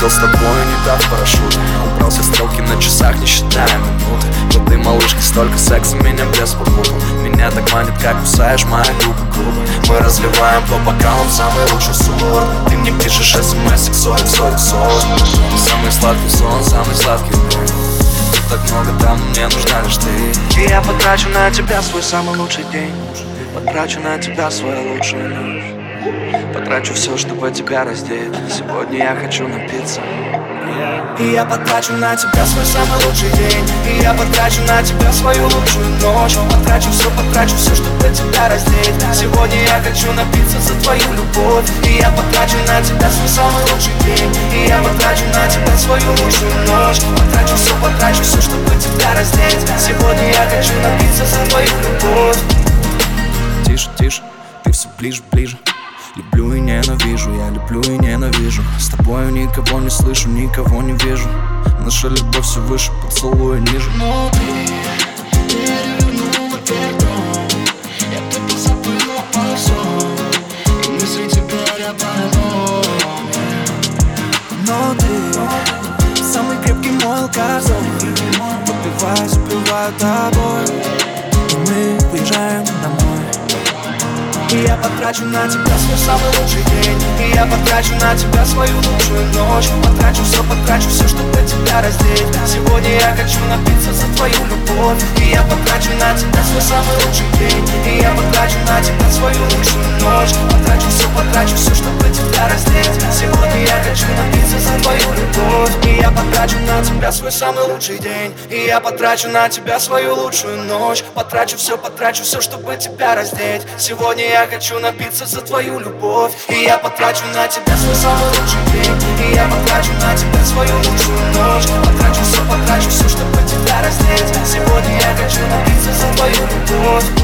Полетел с тобой, не дав парашют. Убрал все стрелки на часах, не считая минуты. В этой малышке столько секса, меня блеск попутал. Меня так манит, как кусаешь мои губы грубо. Мы разливаем по бокалам самый лучший сорт. Ты мне пишешь смс-ик 40-40-40. Самый сладкий сон, самый сладкий день. Так много там, мне нужна лишь ты. И я потрачу на тебя свой самый лучший день. Потрачу на тебя свою лучшую ночь. Потрачу все, чтобы тебя раздеть. Сегодня я хочу напиться. И я потрачу на тебя свой самый лучший день. И я потрачу на тебя свою лучшую ночь. Потрачу все, чтобы тебя раздеть. Сегодня я хочу напиться за твою любовь. И я потрачу на тебя свой самый лучший день. И я потрачу на тебя свою лучшую ночь. Потрачу все, чтобы тебя раздеть. Сегодня я хочу напиться за твою любовь. Тише, тише, ты все ближе, ближе. Люблю и ненавижу, я люблю и ненавижу. С тобою никого не слышу, никого не вижу. Наша любовь все выше, поцелуя ниже. Но ты перевернула вверх дом. Я тупо забыла о сон. И мысли теперь я паранойя. Но ты самый крепкий мой алкоголь. Попиваю, запиваю тобой. И мы выезжаем домой. И я потрачу на тебя свой самый лучший день. И я потрачу на тебя свою лучшую ночь. Потрачу все, чтобы тебя раздеть. Сегодня я хочу напиться за твою любовь. И я потрачу на тебя свой самый лучший день. И я потрачу на тебя свою лучшую ночь. Потрачу все, чтобы тебя раздеть. Сегодня я хочу напиться за твою любовь. И я потрачу на тебя свой самый лучший день. И я потрачу на тебя свою лучшую ночь. Потрачу все, чтобы тебя раздеть. Сегодня я хочу напиться за твою любовь. И я потрачу на тебя свой самый лучший день. И я потрачу на тебя свою лучшую ночь. Потрачу все, чтобы тебя раздеть. Сегодня я хочу напиться за твою любовь.